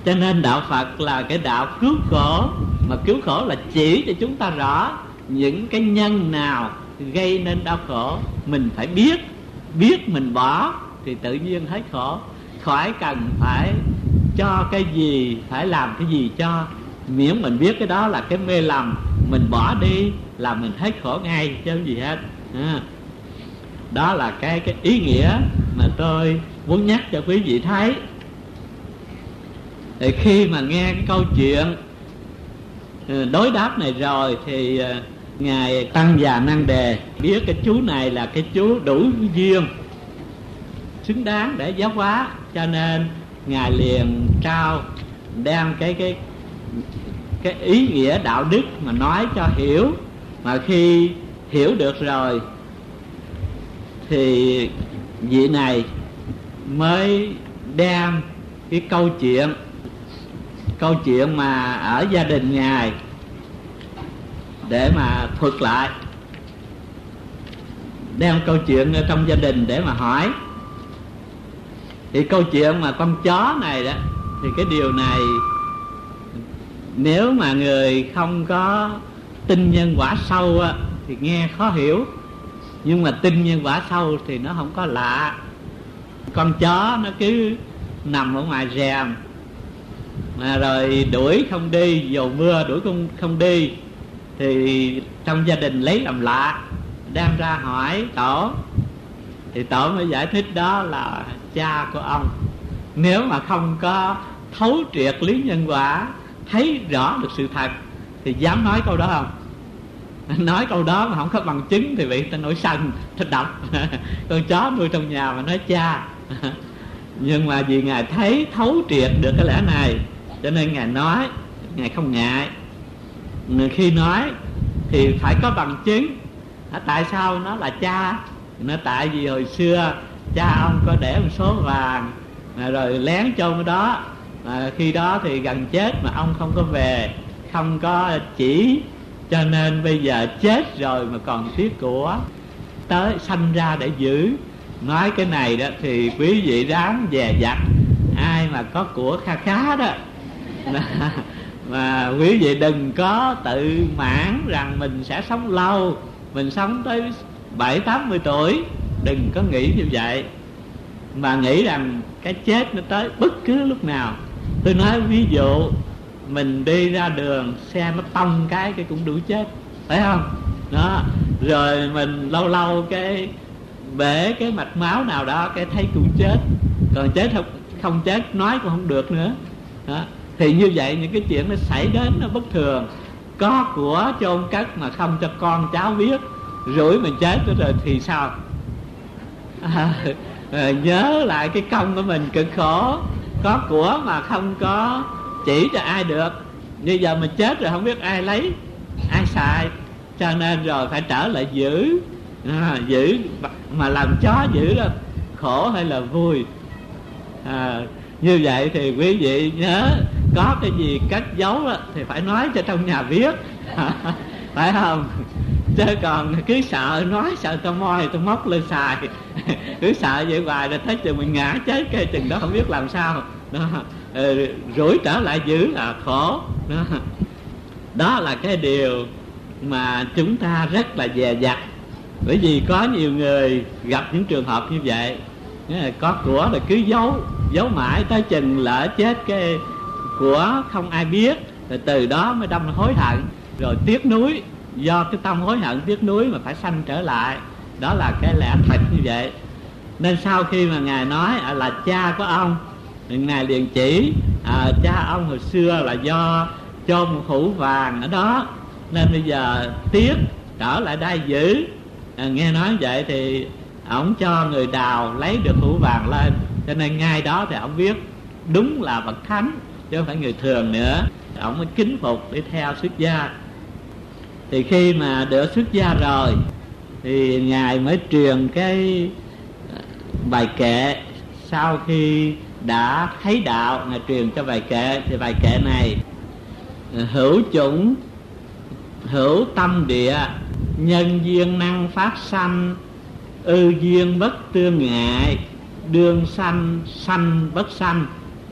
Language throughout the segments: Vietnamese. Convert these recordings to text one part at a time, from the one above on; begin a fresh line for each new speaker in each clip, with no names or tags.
Cho nên đạo Phật là cái đạo cứu khổ. Mà cứu khổ là chỉ cho chúng ta rõ những cái nhân nào gây nên đau khổ. Mình phải biết mình bỏ thì tự nhiên hết khổ. Khỏi cần phải cho cái gì, phải làm cái gì cho. Miễn mình biết cái đó là cái mê lầm, mình bỏ đi là mình hết khổ ngay chứ không gì hết. Đó là cái ý nghĩa mà tôi muốn nhắc cho quý vị thấy. Thì khi mà nghe cái câu chuyện đối đáp này rồi thì Ngài Tăng Già Năng Đề biết cái chú này là cái chú đủ duyên, xứng đáng để giáo hóa, cho nên Ngài liền trao đem cái ý nghĩa đạo đức mà nói cho hiểu. Mà khi hiểu được rồi thì vị này mới đem cái câu chuyện mà ở gia đình Ngài để mà thuật lại, đem câu chuyện ở trong gia đình để mà hỏi. Thì câu chuyện mà con chó này đó, thì cái điều này nếu mà người không có tin nhân quả sâu á, thì nghe khó hiểu. Nhưng mà tin nhân quả sâu thì nó không có lạ. Con chó nó cứ nằm ở ngoài rèm mà rồi đuổi không đi, dù mưa đuổi không đi, thì trong gia đình lấy làm lạ, đem ra hỏi tổ. Thì tổ mới giải thích đó là cha của ông. Nếu mà không có thấu triệt lý nhân quả, thấy rõ được sự thật, thì dám nói câu đó không? Nói câu đó mà không có bằng chứng thì bị ta nổi sân, ta đập. Con chó nuôi trong nhà mà nói cha. Nhưng mà vì Ngài thấy thấu triệt được cái lẽ này, cho nên Ngài nói, Ngài không ngại. Khi nói thì phải có bằng chứng. Tại sao nó là cha? Nó tại vì hồi xưa cha ông có để một số vàng rồi lén chôn ở đó, khi đó thì gần chết mà ông không có về, không có chỉ, cho nên bây giờ chết rồi mà còn tiếc của, tới sanh ra để giữ. Nói cái này đó thì quý vị ráng dè dặt. Ai mà có của kha khá đó mà quý vị đừng có tự mãn rằng mình sẽ sống lâu, mình sống tới 70-80 tuổi. Đừng có nghĩ như vậy, mà nghĩ rằng cái chết nó tới bất cứ lúc nào. Tôi nói ví dụ mình đi ra đường, xe nó tông cái cũng đủ chết, phải không? Đó. Rồi mình lâu lâu cái bể cái mạch máu nào đó, cái thấy cũng chết. Còn chết không chết nói cũng không được nữa. Đó. Thì như vậy những cái chuyện nó xảy đến nó bất thường. Có của chôn cất mà không cho con cháu biết, rủi mình chết rồi thì sao? Nhớ lại cái công của mình cực khổ. Có của mà không có chỉ cho ai được. Bây giờ mình chết rồi không biết ai lấy, ai xài. Cho nên rồi phải trở lại giữ. Giữ mà làm chó giữ đó, khổ hay là vui? Như vậy thì quý vị nhớ, có cái gì cất giấu đó, thì phải nói cho trong nhà biết. Phải không? Chứ còn cứ sợ nói, sợ tao moi tao móc lên xài. Cứ sợ vậy hoài rồi thấy chừng mình ngã chết, cái chừng đó không biết làm sao đó. Rủi trở lại giữ là khổ đó. Đó là cái điều mà chúng ta rất là dè dặt. Bởi vì có nhiều người gặp những trường hợp như vậy, có của rồi cứ giấu mãi, tới chừng lỡ chết cái của không ai biết, rồi từ đó mới đâm hối hận, rồi tiếc nuối. Do cái tâm hối hận tiếc nuối mà phải sanh trở lại. Đó là cái lẽ thật như vậy. Nên sau khi mà Ngài nói là cha của ông, Ngài liền chỉ cha ông hồi xưa là do chôn một hũ vàng ở đó, nên bây giờ tiếc trở lại đây giữ. Nghe nói vậy thì ổng cho người đào lấy được hũ vàng lên. Cho nên ngay đó thì ổng biết đúng là bậc thánh chứ không phải người thường nữa. Ổng mới kính phục để theo xuất gia. Thì khi mà được xuất gia rồi thì Ngài mới truyền cái bài kệ. Sau khi đã thấy đạo, Ngài truyền cho bài kệ. Thì bài kệ này: hữu chủng hữu tâm địa, nhân duyên năng phát sanh, ư duyên bất tương ngại, đương sanh sanh bất sanh.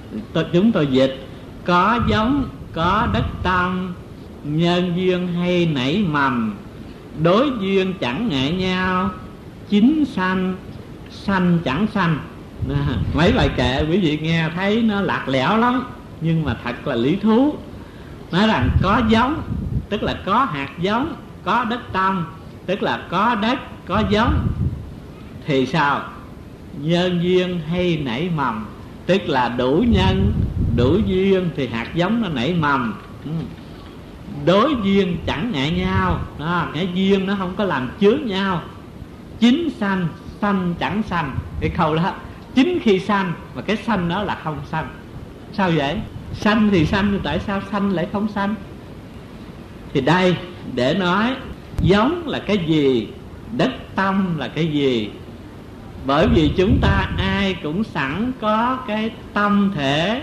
chúng tôi dịch: có giống, có đất tâm, nhân duyên hay nảy mầm, đối duyên chẳng ngại nhau, chính sanh, sanh chẳng sanh. Mấy bài kệ quý vị nghe thấy nó lạc lẽo lắm, nhưng mà thật là lý thú. Nói rằng có giống tức là có hạt giống, có đất tâm tức là có đất, có giống. Thì sao? Nhân duyên hay nảy mầm, tức là đủ nhân, đủ duyên thì hạt giống nó nảy mầm. Đối duyên chẳng ngại nhau đó, cái duyên nó không có làm chướng nhau. Chính sanh, sanh chẳng sanh. Cái câu đó chính khi sanh, mà cái sanh đó là không sanh. Sao vậy? Sanh thì sanh, tại sao sanh lại không sanh? Thì đây để nói giống là cái gì, đất tâm là cái gì. Bởi vì chúng ta ai cũng sẵn có cái tâm thể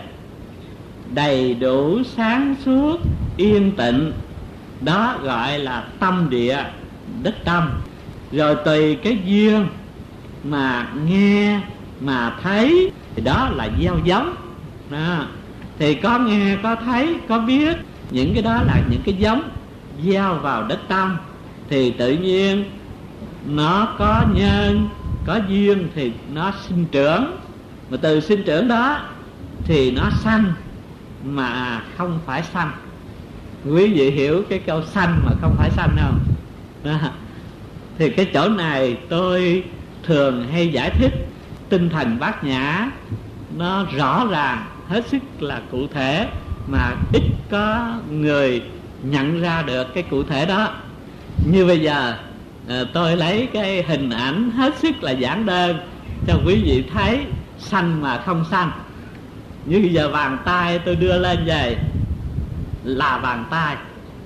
đầy đủ sáng suốt yên tịnh, đó gọi là tâm địa, đất tâm. Rồi tùy cái duyên mà nghe mà thấy thì đó là gieo giống đó. Thì có nghe, có thấy, có biết, những cái đó là những cái giống gieo vào đất tâm. Thì tự nhiên nó có nhân, có duyên thì nó sinh trưởng. Mà từ sinh trưởng đó thì nó sanh mà không phải sanh. Quý vị hiểu cái câu sanh mà không phải sanh không? Đó. Thì cái chỗ này tôi thường hay giải thích tinh thần Bát Nhã nó rõ ràng, hết sức là cụ thể, mà ít có người nhận ra được cái cụ thể đó. Như bây giờ tôi lấy cái hình ảnh hết sức là giản đơn cho quý vị thấy sanh mà không sanh. Như bây giờ bàn tay tôi đưa lên vậy là bàn tay,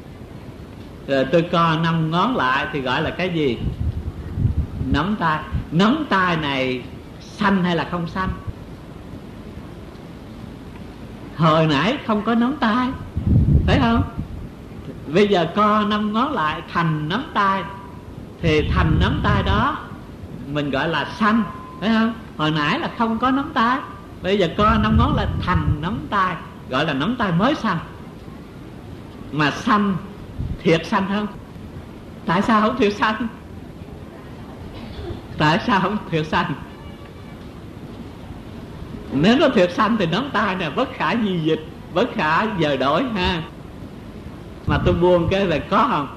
rồi tôi co 5 ngón lại thì gọi là cái gì? Nắm tay. Nắm tay này sanh hay là không sanh? Hồi nãy không có nắm tay, phải không? Bây giờ co 5 ngón lại thành nắm tay, thì thành nắm tay đó mình gọi là sanh, phải không? Hồi nãy là không có nắm tay, bây giờ co 5 ngón lại thành nắm tay, gọi là nắm tay mới sanh. Mà sanh, thiệt sanh không? Tại sao không thiệt sanh? Tại sao không thiệt sanh? Nếu nó thiệt sanh thì nắm tay này bất khả di dịch, bất khả dời đổi ha. Mà tôi buông cái là có không?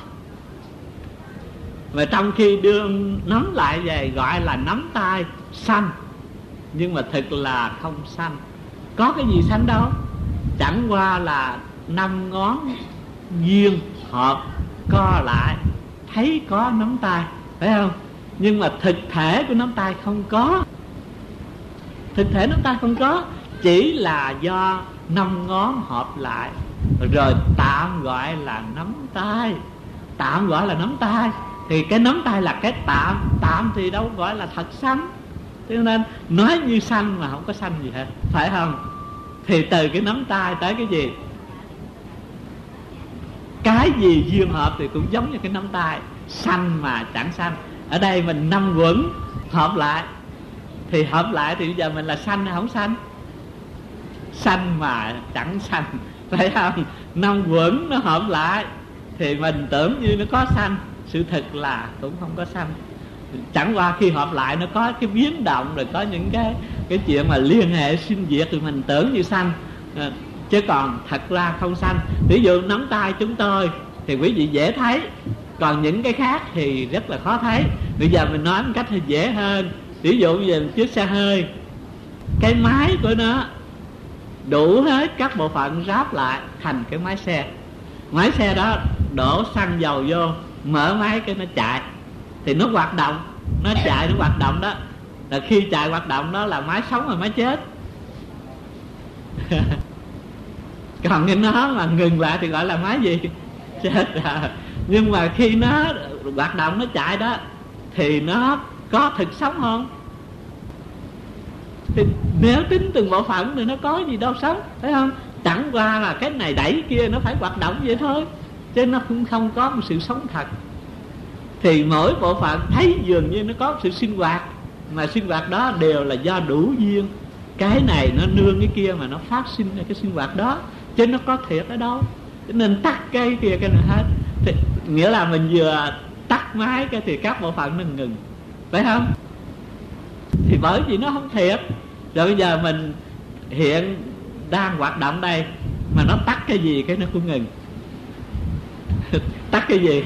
Mà trong khi đưa nắm lại về gọi là nắm tay sanh, nhưng mà thực là không sanh. Có cái gì sanh đâu, chẳng qua là 5 ngón duyên hợp co lại thấy có nắm tay, phải không? Nhưng mà thực thể của nắm tay không có. Thực thể nắm tay không có, chỉ là do 5 ngón hợp lại rồi tạm gọi là nắm tay. Tạm gọi là nắm tay. Thì cái nắm tay là cái tạm, tạm thì đâu gọi là thật sanh. Cho nên nói như sanh mà không có sanh gì hết, phải không? Thì từ cái nắm tay tới cái gì? Cái gì duyên hợp thì cũng giống như cái nắm tay, sanh mà chẳng sanh. Ở đây mình 5 quẩn hợp lại, thì hợp lại thì bây giờ mình là sanh hay không sanh? Sanh mà chẳng sanh, phải không? 5 quẩn nó hợp lại thì mình tưởng như nó có sanh, sự thực là cũng không có sanh. Chẳng qua khi hợp lại nó có cái biến động, rồi có những cái chuyện mà liên hệ sinh diệt thì mình tưởng như sanh, chứ còn thật ra không sanh. Ví dụ nắm tay chúng tôi thì quý vị dễ thấy, còn những cái khác thì rất là khó thấy. Bây giờ mình nói một cách thì dễ hơn. Ví dụ như về chiếc xe hơi, cái máy của nó đủ hết các bộ phận ráp lại thành cái máy xe. Máy xe đó đổ xăng dầu vô, mở máy cái nó chạy, thì nó hoạt động, nó chạy, nó hoạt động đó. Là khi chạy hoạt động đó là máy sống rồi máy chết. Còn cái nó mà ngừng lại thì gọi là máy gì? Chết rồi. Nhưng mà khi nó hoạt động, nó chạy đó thì nó có thực sống không? Thì nếu tính từng bộ phận thì nó có gì đâu sống, phải không? Chẳng qua là cái này đẩy kia nó phải hoạt động vậy thôi, chứ nó cũng không có một sự sống thật. Thì mỗi bộ phận thấy dường như nó có sự sinh hoạt, mà sinh hoạt đó đều là do đủ duyên. cái này nó nương cái kia mà nó phát sinh ra cái sinh hoạt đó, chứ nó có thiệt ở đâu. Cho nên tắt cái kia cái này hết thì, nghĩa là mình vừa tắt máy cái thì các bộ phận nó ngừng, phải không? Thì bởi vì nó không thiệt. Rồi bây giờ mình hiện đang hoạt động đây mà nó tắt cái gì cái nó cũng ngừng. Tắt cái gì?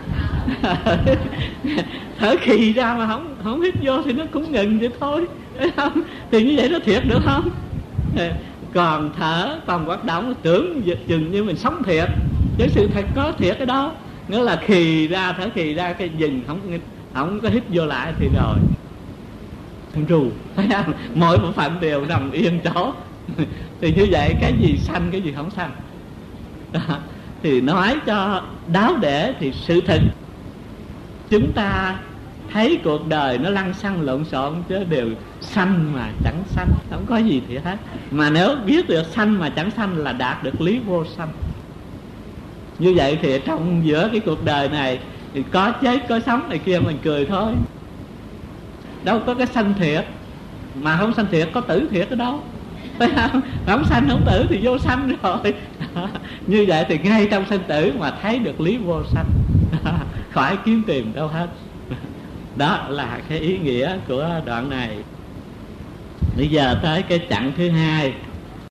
Thở khí ra mà không hít vô thì nó cũng ngừng vậy thôi, phải không? Thì như vậy nó thiệt được không? Còn thở còn hoạt động tưởng chừng như mình sống thiệt, chứ sự thật có thiệt ở đâu. Nghĩa là khì ra thở khì ra cái dừng không có hít vô lại thì rồi không rù, phải không? Mỗi bộ phận đều nằm yên chỗ. Thì như vậy cái gì sanh cái gì không sanh đó. Thì nói cho đáo để thì sự thật chúng ta thấy cuộc đời nó lăng xăng lộn xộn, chứ đều sanh mà chẳng sanh, không có gì thiệt hết. Mà nếu biết được sanh mà chẳng sanh là đạt được lý vô sanh. Như vậy thì trong giữa cái cuộc đời này thì có chết có sống này kia mình cười thôi, đâu có cái sanh thiệt. Mà không sanh thiệt có tử thiệt ở đâu, phải không? Không sanh không tử thì vô sanh rồi. Như vậy thì ngay trong sanh tử mà thấy được lý vô sanh. Khỏi kiếm tìm đâu hết. Đó là cái ý nghĩa của đoạn này. Bây giờ tới cái chặng thứ hai.